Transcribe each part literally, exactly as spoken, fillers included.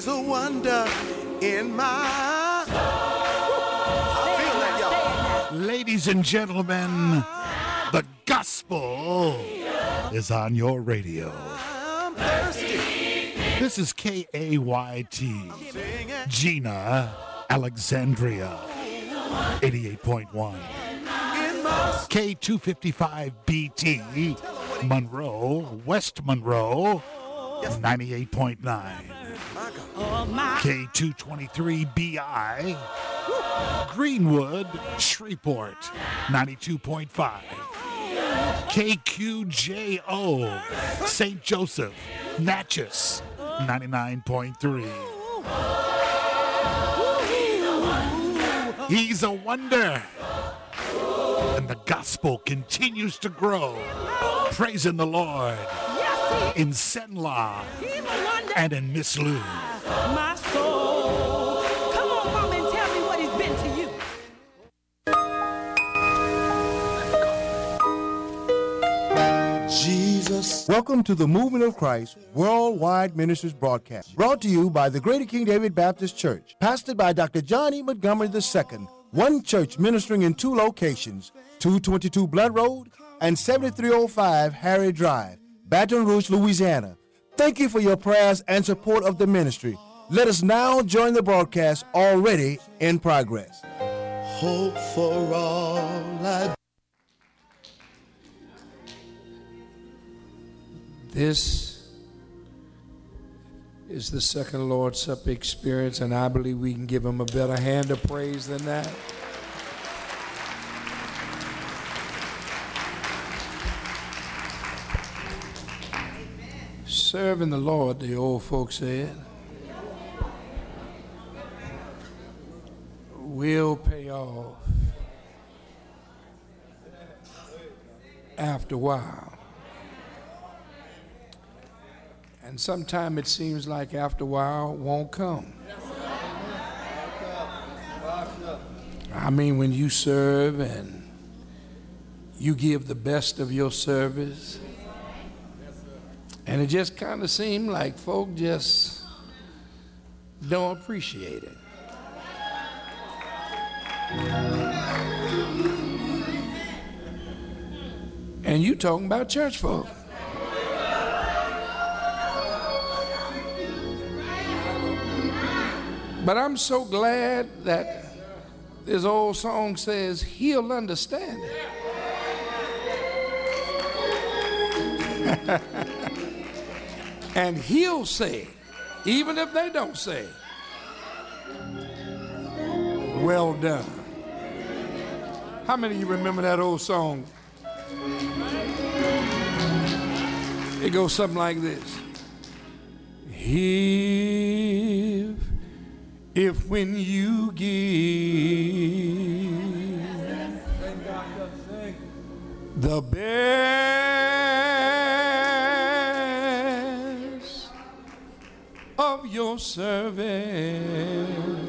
He's a wonder in my soul. I feel that, y'all. Ladies and gentlemen, the gospel is on your radio. I'm thirsty. This is K A Y T, Gina, Alexandria, eighty-eight point one. K two fifty-five B T, Monroe, West Monroe, ninety-eight point nine. K two twenty-three B I, Greenwood, Shreveport, ninety-two point five. K Q J O, Saint Joseph, Natchez, ninety-nine point three. He's a wonder. And the gospel continues to grow. Praising the Lord in Senla and in Miss Lou. My soul. Come on, mama, and tell me what he's been to you. Jesus. Welcome to the Movement of Christ Worldwide Ministries broadcast, brought to you by the Greater King David Baptist Church, pastored by Doctor John E. Montgomery the Second. One church ministering in two locations, two twenty-two Blood Road and seventy-three oh five Harry Drive, Baton Rouge, Louisiana. Thank you for your prayers and support of the ministry. Let us now join the broadcast already in progress. Hope for all I. This is the second Lord's Supper experience, and I believe we can give him a better hand of praise than that. Serving the Lord, the old folks said, will pay off after a while. And sometimes it seems like after a while it won't come. I mean, when you serve and you give the best of your service, and it just kind of seems like folk just don't appreciate it. And you talking about church folk. But I'm so glad that this old song says he'll understand it. And he'll say, even if they don't say, well done. How many of you remember that old song? It goes something like this. If If when you give the best of your service,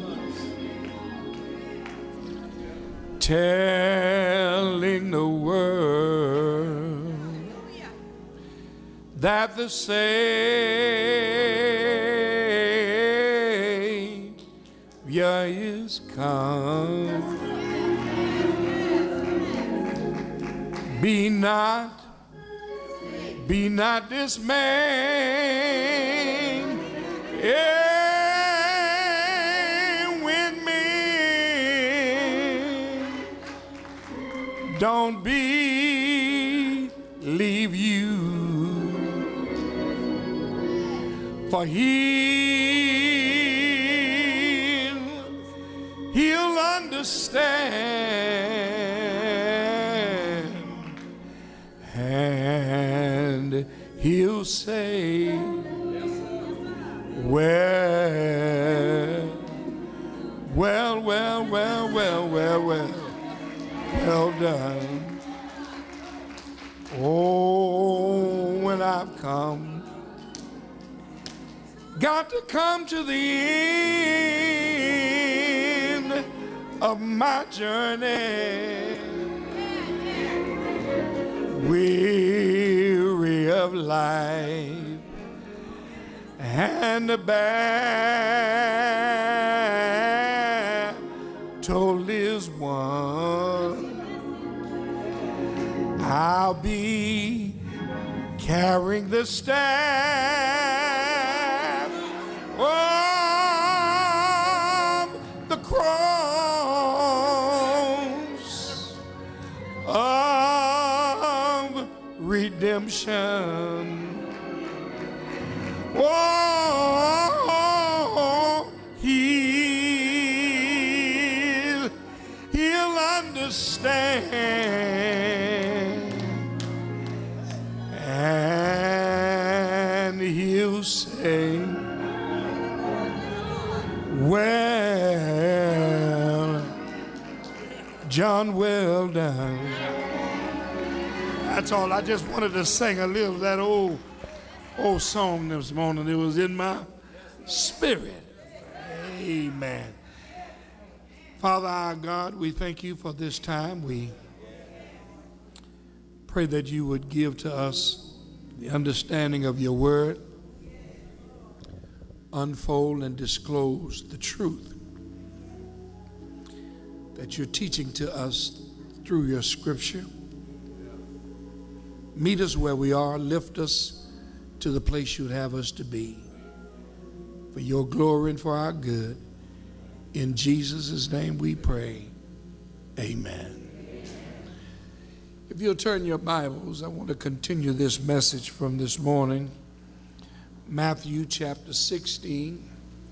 telling the world that the Savior is come, be not, be not dismayed. Yeah, when men don't believe you, for he he'll understand, and he'll say, well, well, well, well, well, well, well, well done. Oh, when I've come, got to come to the end of my journey, weary of life, and the battle is won. I'll be carrying the staff of the cross of redemption. Oh, he'll, he'll understand, and he'll say, well, John, well done. That's all. I just wanted to sing a little of that old old song this morning. It was in my spirit. Amen. Father our God, we thank you for this time. We pray that you would give to us the understanding of your word, unfold and disclose the truth that you're teaching to us through your scripture. Meet us where we are, lift us to the place you'd have us to be, for your glory and for our good. In Jesus' name we pray, amen. If you'll turn your Bibles, I want to continue this message from this morning. Matthew chapter sixteen,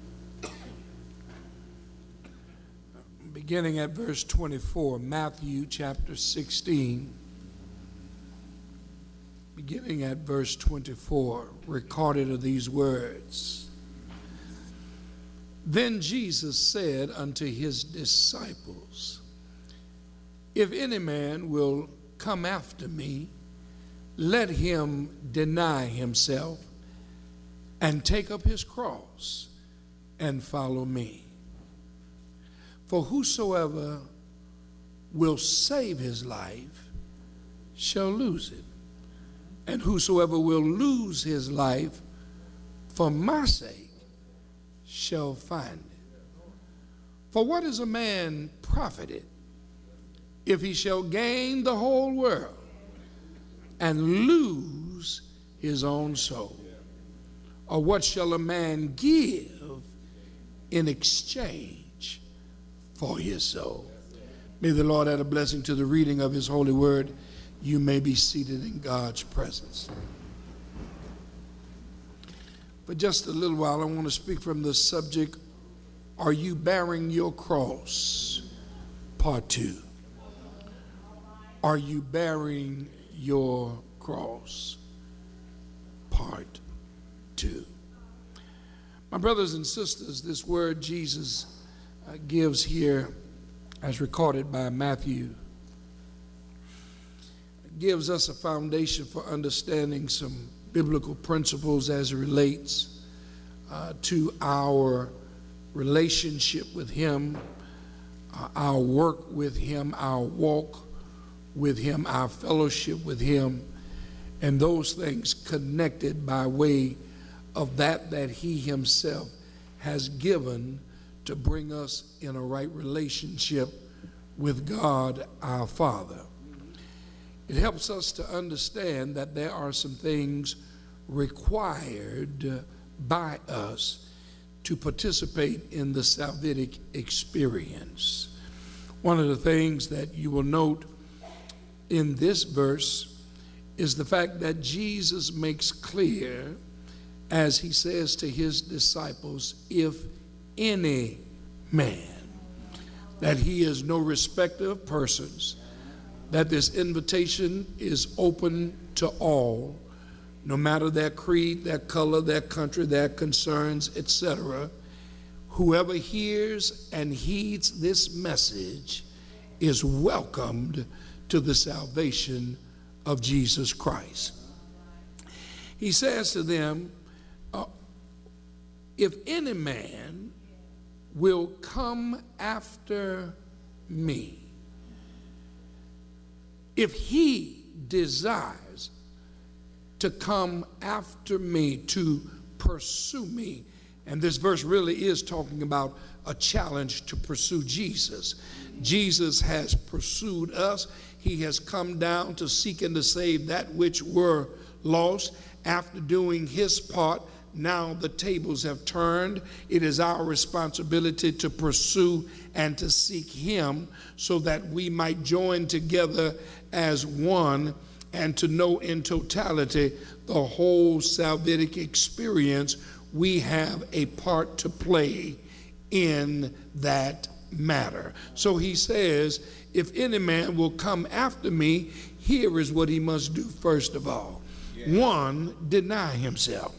beginning at verse twenty-four. Matthew chapter sixteen, beginning at verse twenty-four, recorded are these words. Then Jesus said unto his disciples, if any man will come after me, let him deny himself and take up his cross and follow me. For whosoever will save his life shall lose it, and whosoever will lose his life for my sake shall find it. For what is a man profited if he shall gain the whole world and lose his own soul? Or what shall a man give in exchange for his soul? May the Lord add a blessing to the reading of his holy word. You may be seated in God's presence. For just a little while, I want to speak from the subject, are you bearing your cross? Part two. Are you bearing your cross? Part two. My brothers and sisters, this word Jesus uh, gives here, as recorded by Matthew, gives us a foundation for understanding some biblical principles as it relates uh, to our relationship with him, uh, our work with him, our walk with him, our fellowship with him, and those things connected by way of that that he himself has given to bring us in a right relationship with God our Father. It helps us to understand that there are some things required by us to participate in the salvific experience. One of the things that you will note in this verse is the fact that Jesus makes clear, as he says to his disciples, if any man, that he is no respecter of persons, that this invitation is open to all, no matter their creed, their color, their country, their concerns, et cetera. Whoever hears and heeds this message is welcomed to the salvation of Jesus Christ. He says to them, uh, if any man will come after me, if he desires to come after me, to pursue me. And this verse really is talking about a challenge to pursue Jesus. Jesus has pursued us. He has come down to seek and to save that which were lost. After doing his part, now the tables have turned. It is our responsibility to pursue and to seek him so that we might join together as one and to know in totality the whole salvific experience. We have a part to play in that matter. So he says, if any man will come after me, here is what he must do first of all. Yeah. One, deny himself.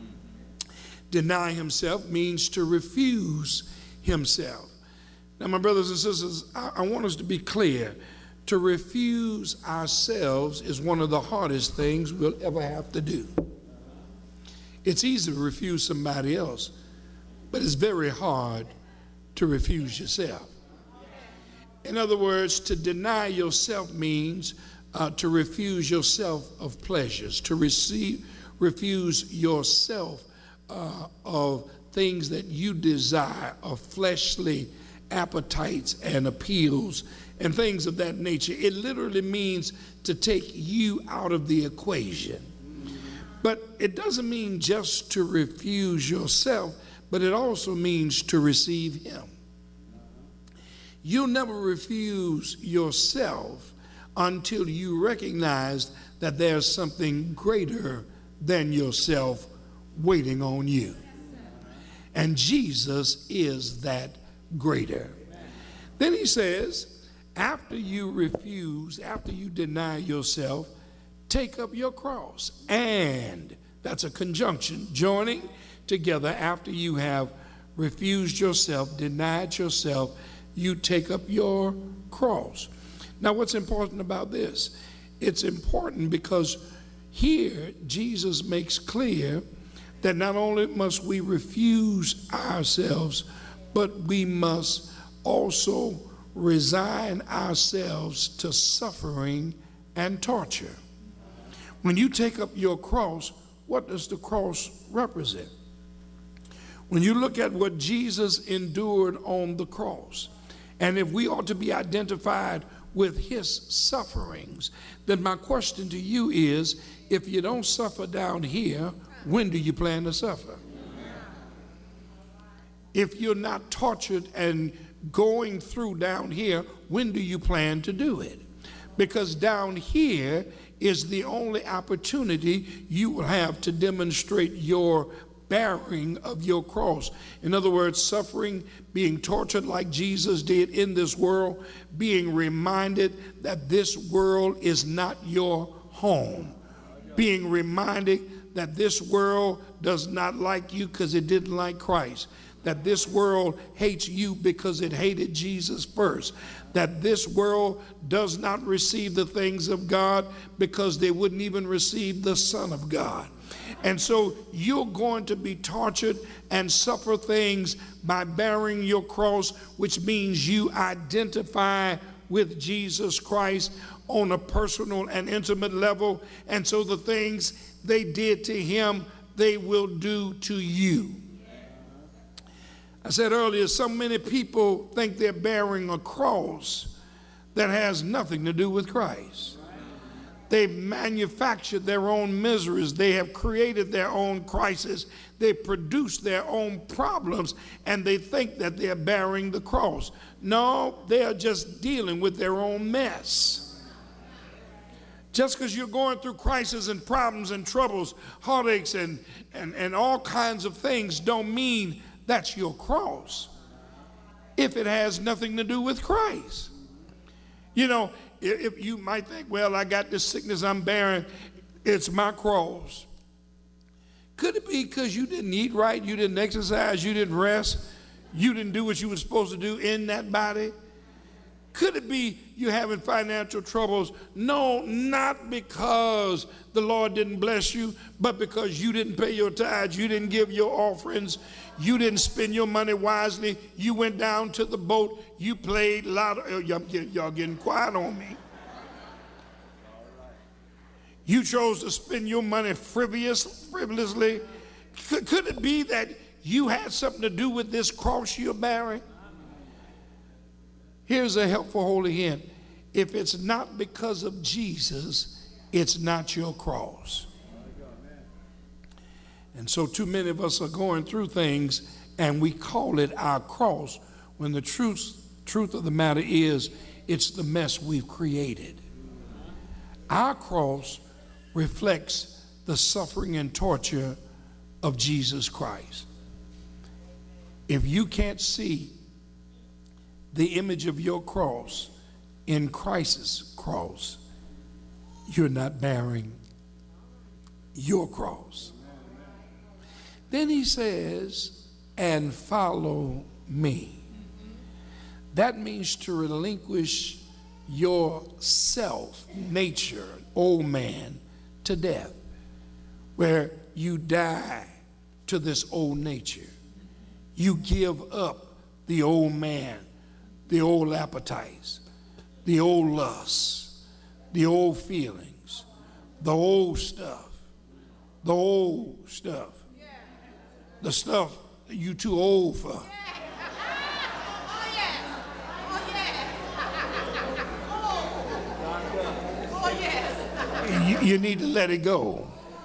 Deny himself means to refuse himself. Now, my brothers and sisters, I, I want us to be clear. To refuse ourselves is one of the hardest things we'll ever have to do. It's easy to refuse somebody else, but it's very hard to refuse yourself. In other words, to deny yourself means uh, to refuse yourself of pleasures, to receive, refuse yourself uh, of things that you desire, of fleshly appetites and appeals and things of that nature. It literally means to take you out of the equation. But it doesn't mean just to refuse yourself, but it also means to receive him. You'll never refuse yourself until you recognize that there's something greater than yourself waiting on you. And Jesus is that greater. Then he says, after you refuse, after you deny yourself, take up your cross. And that's a conjunction, joining together. After you have refused yourself, denied yourself, you take up your cross. Now, what's important about this? It's important because here Jesus makes clear that not only must we refuse ourselves, but we must also resign ourselves to suffering and torture. When you take up your cross, what does the cross represent? When you look at what Jesus endured on the cross, and if we ought to be identified with his sufferings, then my question to you is, if you don't suffer down here, when do you plan to suffer? If you're not tortured and going through down here, when do you plan to do it? Because down here is the only opportunity you will have to demonstrate your bearing of your cross. In other words, suffering, being tortured like Jesus did in this world, being reminded that this world is not your home, being reminded that this world does not like you because it didn't like Christ, that this world hates you because it hated Jesus first, that this world does not receive the things of God because they wouldn't even receive the Son of God. And so you're going to be tortured and suffer things by bearing your cross, which means you identify with Jesus Christ on a personal and intimate level. And so the things they did to him, they will do to you. I said earlier, so many people think they're bearing a cross that has nothing to do with Christ. They've manufactured their own miseries. They have created their own crisis. They produce their own problems, and they think that they're bearing the cross. No, they are just dealing with their own mess. Just because you're going through crises and problems and troubles, heartaches and, and, and all kinds of things don't mean that's your cross if it has nothing to do with Christ. You know, if you might think, well, I got this sickness I'm bearing, it's my cross. Could it be because you didn't eat right, you didn't exercise, you didn't rest, you didn't do what you were supposed to do in that body? Could it be you're having financial troubles? No, not because the Lord didn't bless you, but because you didn't pay your tithes, you didn't give your offerings, you didn't spend your money wisely, you went down to the boat, you played loud. Y'all, y'all getting quiet on me. You chose to spend your money frivolous, frivolously. Could, could it be that you had something to do with this cross you're bearing? Here's a helpful holy hint. If it's not because of Jesus, it's not your cross. And so too many of us are going through things and we call it our cross, when the truth, truth of the matter is it's the mess we've created. Our cross reflects the suffering and torture of Jesus Christ. If you can't see the image of your cross in Christ's cross, you're not bearing your cross. Then he says, and follow me. That means to relinquish your self, nature, old man, to death, where you die to this old nature. You give up the old man, the old appetites, the old lusts, the old feelings, the old stuff, the old stuff, the stuff that you too old for. You, you need to let it go.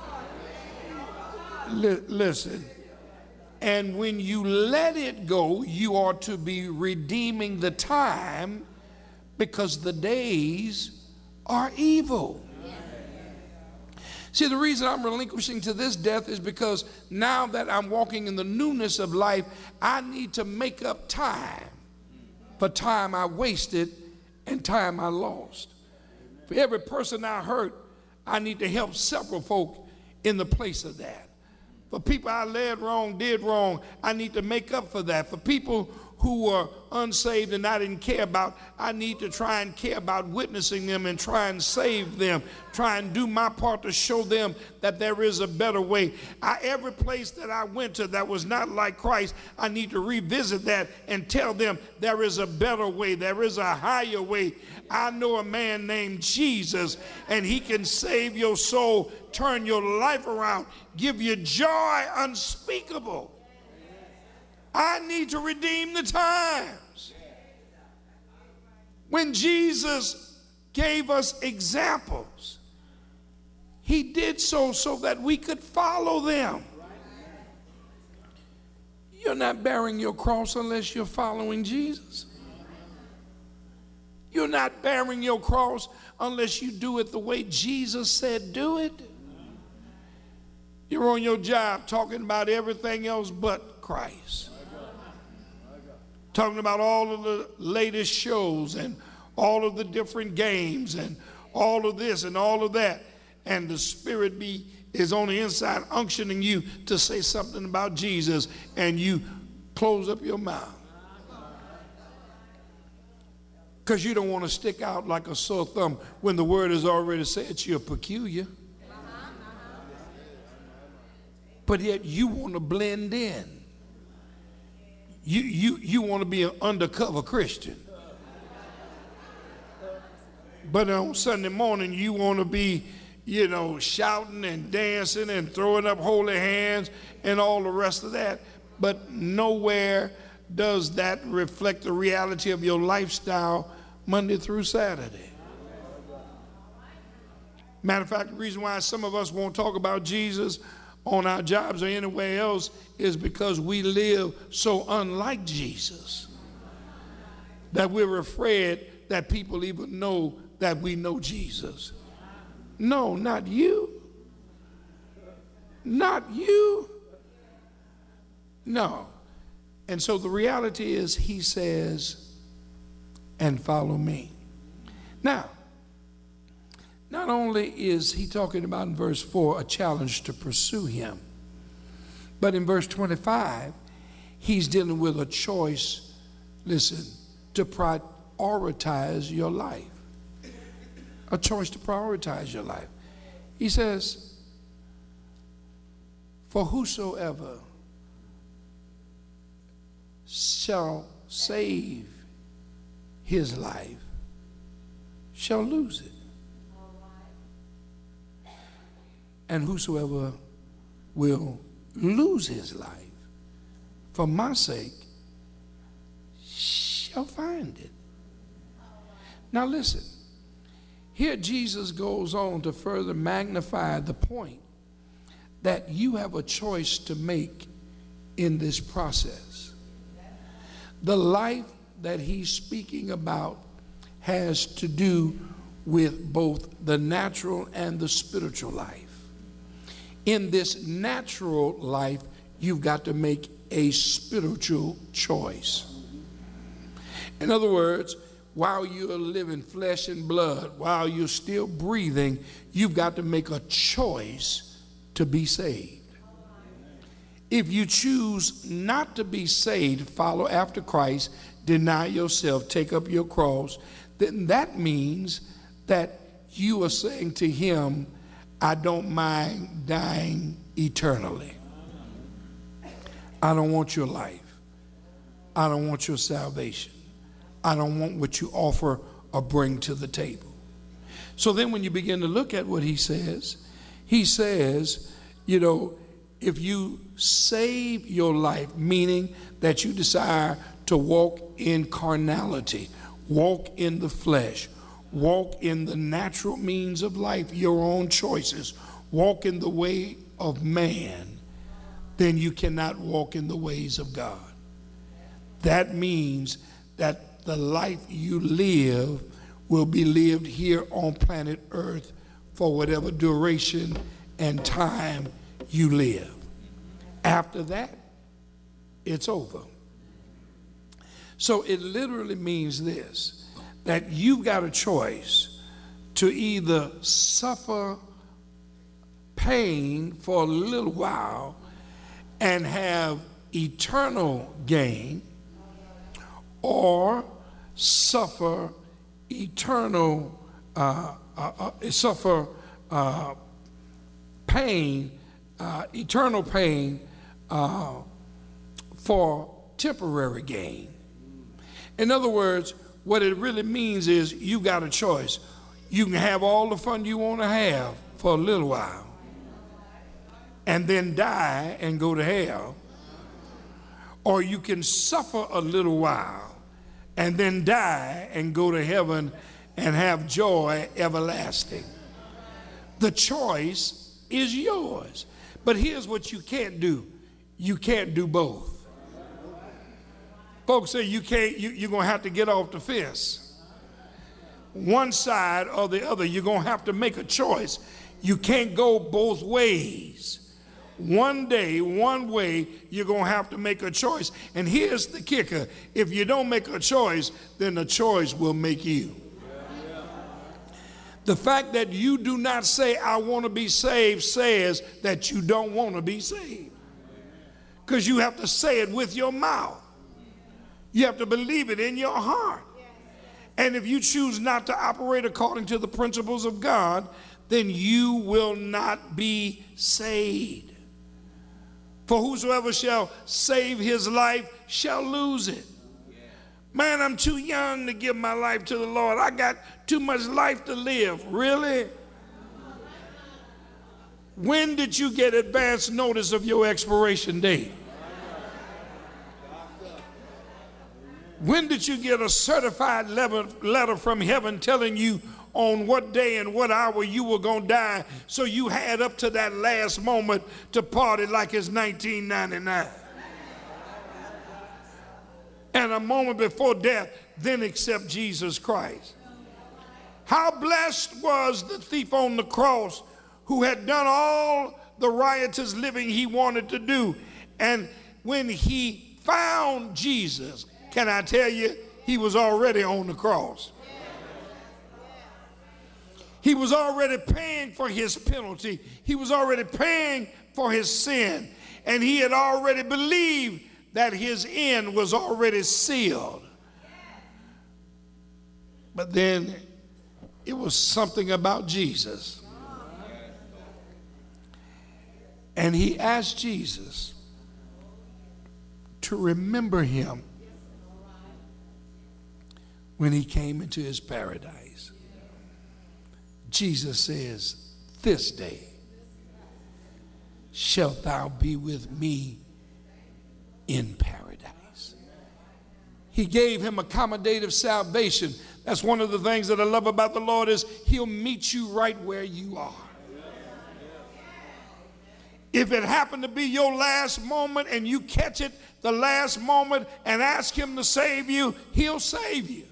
Li- listen. And when you let it go, you are to be redeeming the time, because the days are evil. See, the reason I'm relinquishing to this death is because now that I'm walking in the newness of life, I need to make up time for time I wasted and time I lost. For every person I hurt, I need to help several folk in the place of that. For people I led wrong, did wrong, I need to make up for that. For people who were unsaved and I didn't care about, I need to try and care about witnessing them and try and save them, try and do my part to show them that there is a better way. I, every place that I went to that was not like Christ, I need to revisit that and tell them there is a better way, there is a higher way. I know a man named Jesus, and he can save your soul, turn your life around, give you joy unspeakable. I need to redeem the times. When Jesus gave us examples, he did so so that we could follow them. You're not bearing your cross unless you're following Jesus. You're not bearing your cross unless you do it the way Jesus said do it. You're on your job talking about everything else but Christ. Talking about all of the latest shows and all of the different games and all of this and all of that. And the Spirit be is on the inside unctioning you to say something about Jesus, and you close up your mouth. Because you don't want to stick out like a sore thumb when the word has already said you're peculiar. But yet you want to blend in. You, you, you want to be an undercover Christian. But on Sunday morning, you want to be, you know, shouting and dancing and throwing up holy hands and all the rest of that. But nowhere does that reflect the reality of your lifestyle Monday through Saturday. Matter of fact, the reason why some of us won't talk about Jesus on our jobs or anywhere else is because we live so unlike Jesus that we're afraid that people even know that we know Jesus. No, not you. Not you. No. And so the reality is, he says, and follow me. Now, not only is he talking about in verse four a challenge to pursue him, but in verse twenty-five, he's dealing with a choice, listen, to prioritize your life. A choice to prioritize your life. He says, for whosoever shall save his life shall lose it. And whosoever will lose his life for my sake shall find it. Now listen, here Jesus goes on to further magnify the point that you have a choice to make in this process. The life that he's speaking about has to do with both the natural and the spiritual life. In this natural life, you've got to make a spiritual choice. In other words, while you're living flesh and blood, while you're still breathing, you've got to make a choice to be saved. If you choose not to be saved, follow after Christ, deny yourself, take up your cross, then that means that you are saying to him, I don't mind dying eternally. I don't want your life. I don't want your salvation. I don't want what you offer or bring to the table. So then when you begin to look at what he says, he says, you know, if you save your life, meaning that you desire to walk in carnality, walk in the flesh, walk in the natural means of life, your own choices, walk in the way of man, then you cannot walk in the ways of God. That means that the life you live will be lived here on planet Earth for whatever duration and time you live. After that, it's over. So it literally means this, that you've got a choice to either suffer pain for a little while and have eternal gain, or suffer eternal, uh, uh, uh, suffer uh, pain, uh, eternal pain uh, for temporary gain. In other words, what it really means is you got a choice. You can have all the fun you want to have for a little while and then die and go to hell, or you can suffer a little while and then die and go to heaven and have joy everlasting. The choice is yours. But here's what you can't do. You can't do both. Folks say you can't, you, you're going to have to get off the fence. One side or the other, you're going to have to make a choice. You can't go both ways. One day, one way, you're going to have to make a choice. And here's the kicker. If you don't make a choice, then the choice will make you. The fact that you do not say, I want to be saved, says that you don't want to be saved. Because you have to say it with your mouth. You have to believe it in your heart. And if you choose not to operate according to the principles of God, then you will not be saved. For whosoever shall save his life shall lose it. Man, I'm too young to give my life to the Lord. I got too much life to live. Really? When did you get advance notice of your expiration date? When did you get a certified letter from heaven telling you on what day and what hour you were going to die, so you had up to that last moment to party like it's nineteen ninety-nine? And a moment before death, then accept Jesus Christ. How blessed was the thief on the cross who had done all the riotous living he wanted to do. And when he found Jesus, can I tell you, he was already on the cross. He was already paying for his penalty. He was already paying for his sin. And he had already believed that his end was already sealed. But then it was something about Jesus. And he asked Jesus to remember him when he came into his paradise. Jesus says, this day shalt thou be with me in paradise. He gave him accommodative salvation. That's one of the things that I love about the Lord is he'll meet you right where you are. If it happened to be your last moment and you catch it the last moment and ask him to save you, he'll save you.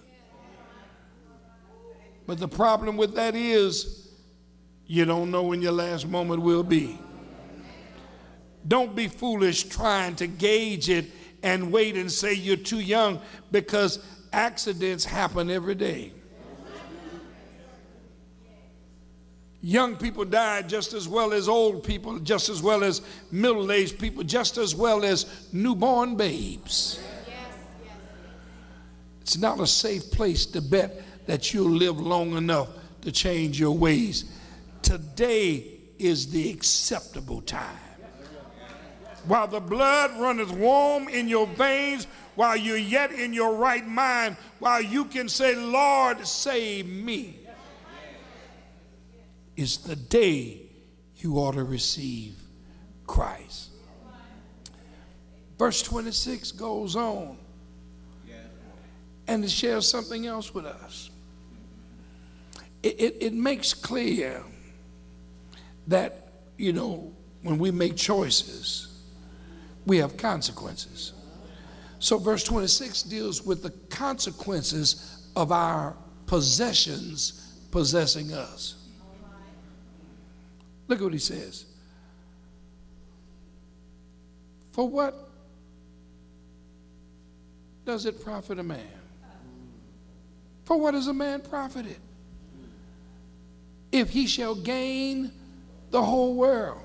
But the problem with that is you don't know when your last moment will be. Don't be foolish trying to gauge it and wait and say you're too young, because accidents happen every day. Young people die just as well as old people, just as well as middle-aged people, just as well as newborn babes. It's not a safe place to bet that you'll live long enough to change your ways. Today is the acceptable time. While the blood runneth warm in your veins, while you're yet in your right mind, while you can say, Lord, save me, is the day you ought to receive Christ. Verse twenty-six goes on and it shares something else with us. It, it, it makes clear that, you know, when we make choices, we have consequences. So verse twenty-six deals with the consequences of our possessions possessing us. Look at what he says. For what does it profit a man? For what is a man profited if he shall gain the whole world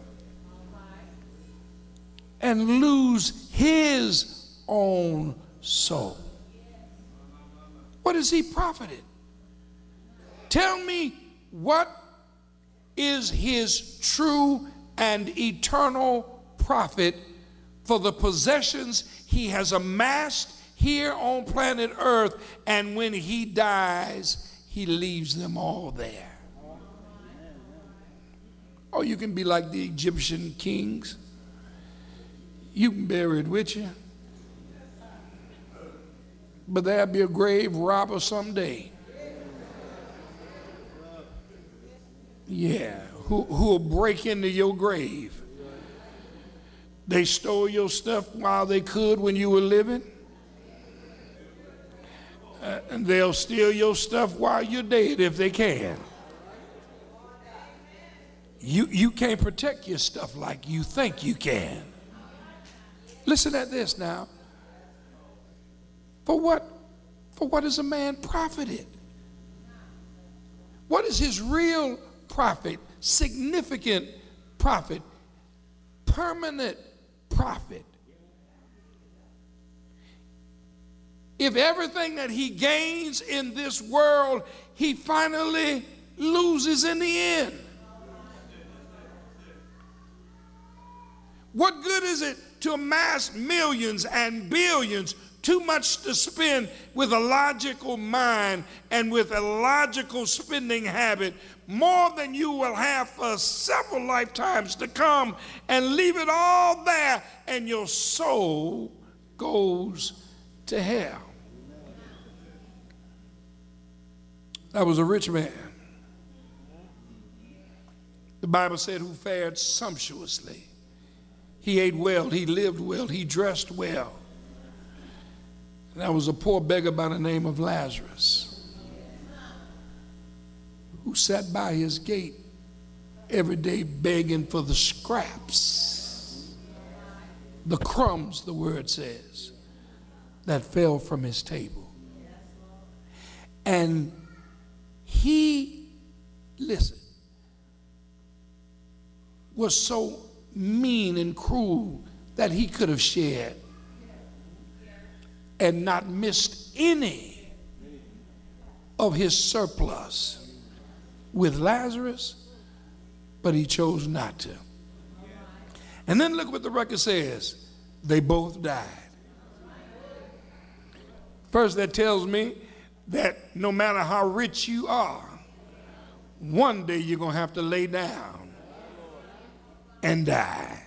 and lose his own soul? What is he profited? Tell me, what is his true and eternal profit for the possessions he has amassed here on planet Earth, and when he dies, he leaves them all there? Oh, you can be like the Egyptian kings. You can bury it with you. But there'll be a grave robber someday. Yeah, who who'll break into your grave. They stole your stuff while they could when you were living. Uh, and they'll steal your stuff while you're dead if they can. You, you can't protect your stuff like you think you can. Listen at this now. For what, for what is a man profited? What is his real profit, significant profit, permanent profit? If everything that he gains in this world, he finally loses in the end. What good is it to amass millions and billions, too much to spend, with a logical mind and with a logical spending habit, more than you will have for several lifetimes to come, and leave it all there, and your soul goes to hell? That was a rich man. The Bible said, who fared sumptuously. He ate well, he lived well, he dressed well. And that was a poor beggar by the name of Lazarus, who sat by his gate every day begging for the scraps, the crumbs, the word says, that fell from his table. And he, listen, was so mean and cruel that he could have shared and not missed any of his surplus with Lazarus, but he chose not to. And then look what the record says. They both died. First, that tells me that no matter how rich you are, one day you're going to have to lay down and die.